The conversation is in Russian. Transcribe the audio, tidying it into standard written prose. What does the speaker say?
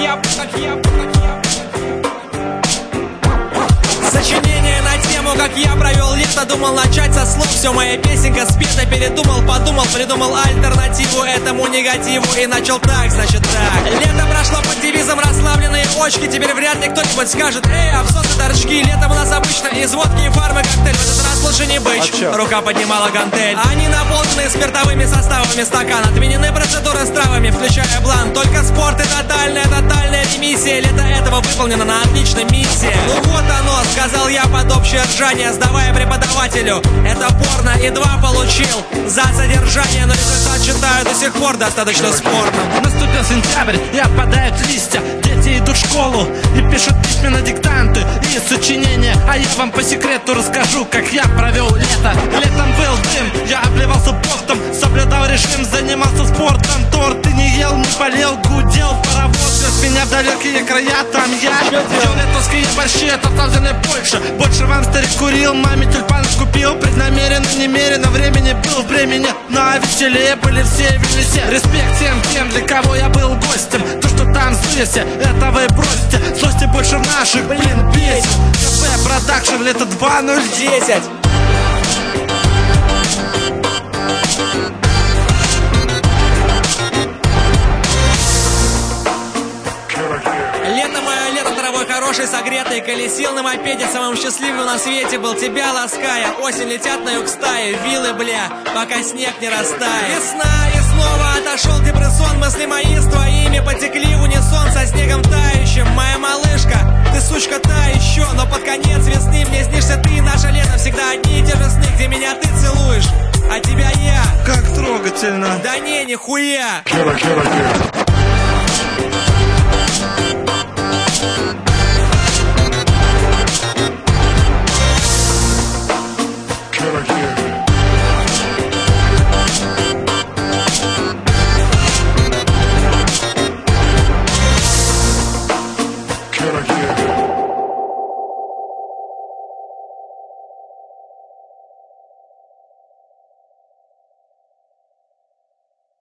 Сочинение на тему, как я провел лето. Думал начать со слов, все, моя песенка спета. Передумал, подумал, придумал альтернативу этому негативу и начал так, значит так. Лето прошло под девизом расслабленные очки. Теперь вряд ли кто-нибудь скажет: эй, абсосы, торчки. Летом у нас обычно из водки и фармы коктейль. В этот раз лучше не быть, рука поднимала гантель. Они наполнены спиртовыми составами стакан. Отменены процедуры с травами, включая блан. Только спорт и тотальная ремиссия. Лето этого выполнено на отличной миссии. Ну вот оно, сказал я под общее ржание, сдавая преподавателю. Это порно, и 2 получил за содержание. Но результат считаю до сих пор достаточно спорным. Наступил сентябрь, и опадают листья. Дети идут в школу и пишут письменно диктанты и сочинения. А я вам по секрету расскажу, как я провел лето. Летом был дым, я обливался потом, соблюдал режим, занимался спортом. Торты не ел, не болел, гудел паровоз. Вез меня в далекие края, там я ел летовские борщи, это тазерный больше. Больше вам старик курил, маме тюльпаны купил. Преднамеренно, немерено, времени был в времени. На веселее были все веселее. Респект тем, для кого я был гостем. То, что там злися, это вы бросьте. Злости больше в наших, песен. КП Продакшн, лето 2010. Лето мое, лето травой хороший, согретый. Колесил на мопеде, самым счастливым на свете был, тебя лаская. Осень летят на юг стаи, вилы, бля, пока снег не растает. Весна, и снова отошел депрессон. Мысли мои с твоими потекли в унисон со снегом тающим. Моя малышка, ты сучка та еще. Но под конец весны мне снишься ты. Наше лето всегда одни и те же сны, где меня ты целуешь, а тебя я. Как трогательно. Да не, нихуя. Кера.